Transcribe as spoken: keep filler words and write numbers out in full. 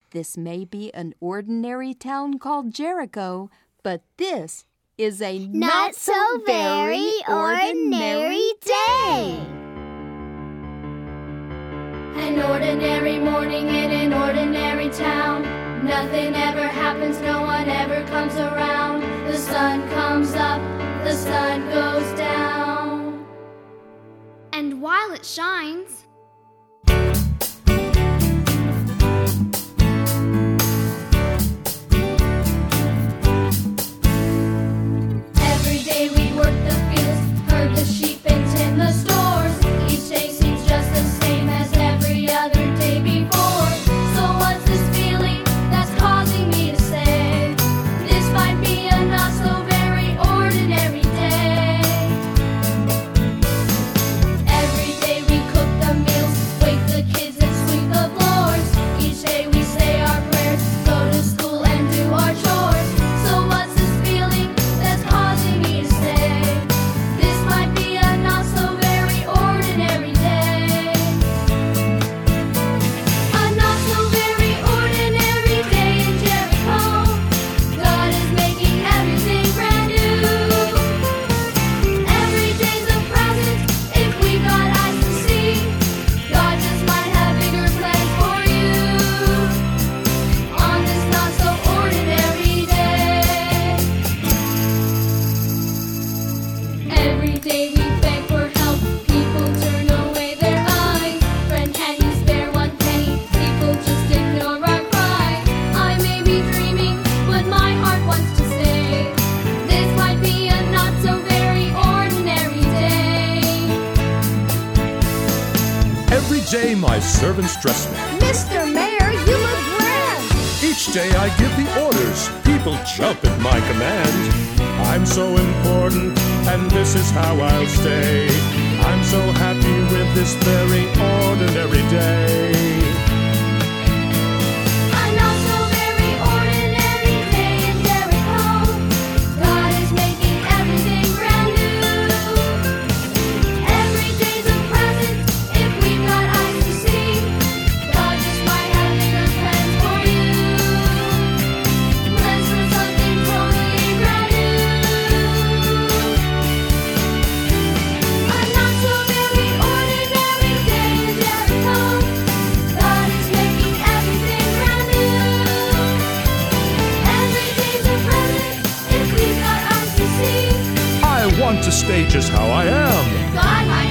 This may be an ordinary town called Jericho, but this is a not so very ordinary day. An ordinary morning in an ordinary town. Nothing ever happens, no one ever comes around. The sun comes up, the sun goes down. And while it shines, every day we work the fields, herd the sheep and tend the stores. Each day seems just the same as every other day before. So what's this feeling that's causing me to say this might be a not so very ordinary day? Every day we cook the meals, wake the kids and sweep the floors. Each day we say our prayers, go to school and do our chores. So what's this feeling that's causing me to say this might be a not so very ordinary day? A not so very ordinary day in Jericho. God is making everything brand new. Every day's a present if we've got eyes to see. God just might have bigger plans for you on this not so ordinary day. Every day we beg for help, people turn away their eyes. Friend, can you spare one penny? People just ignore our cry. I may be dreaming, but my heart wants to say this might be a not so very ordinary day. Every day my servants dress me. Mister Mayor, you look grand. Each day I give the orders. People jump at my command. I'm so important, and this is how I'll stay. I'm so happy with this very ordinary day. A not so very ordinary day in Jericho. God is making everything brand new. Every day's a present if we've got eyes to see. God just might have bigger plans for you. Plans for something totally brand new. A not so very ordinary day in Jericho. God is making everything brand new. Every day's a present if we've got eyes to see. I want to stay just how I am. God might